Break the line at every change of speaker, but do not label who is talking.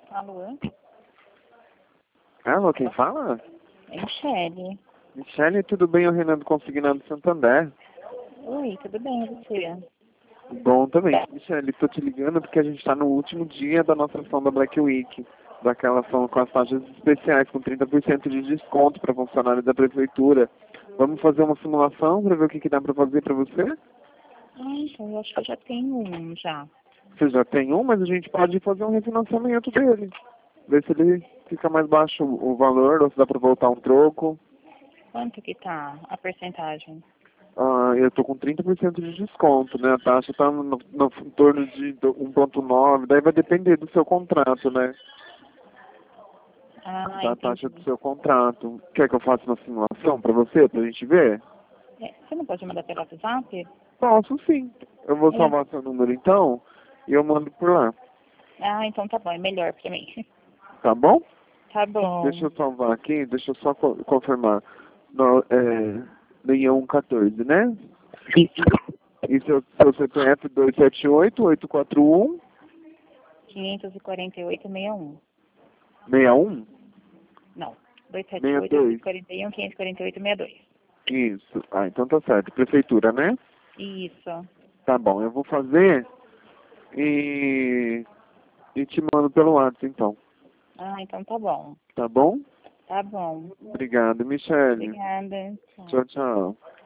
Alô?
Alô, quem fala?
É Michele.
Michele, tudo bem? O Renan do Consignado Santander.
Oi, tudo bem, e você?
Bom também. Michele, tô te ligando porque a gente tá no último dia da nossa ação da Black Week. Daquela ação com as taxas especiais, com 30% de desconto para funcionários da prefeitura. Vamos fazer uma simulação para ver o que dá para fazer para você?
Então, eu acho que eu já tenho um, já.
Você já tem um, mas a gente pode fazer um refinanciamento dele. Ver se ele fica mais baixo o valor, ou se dá para voltar um troco.
Quanto que tá a porcentagem?
Eu tô com 30% de desconto, né? A taxa tá em torno de 1,9, daí vai depender do seu contrato, né? Da taxa do
Entendi.
seu contrato. Quer que eu faça uma simulação pra você, pra gente ver?
Você não pode mandar pelo WhatsApp?
Posso sim. Eu vou
É.
salvar seu número então e eu mando por lá.
Então tá bom, é melhor pra mim.
Tá bom?
Tá bom.
Deixa eu salvar aqui, deixa eu só confirmar. No, 6114, né?
Isso.
E seu CPF 278-841-61?
548-61. Não.
62?
278-841, 548-62.
Isso. Então tá certo. Prefeitura, né?
Isso.
Tá bom, eu vou fazer e, e te mando pelo WhatsApp, então.
Então tá bom.
Tá bom?
Tá bom.
Obrigado, Michele.
Obrigada. Tchau.
Tchau, tchau.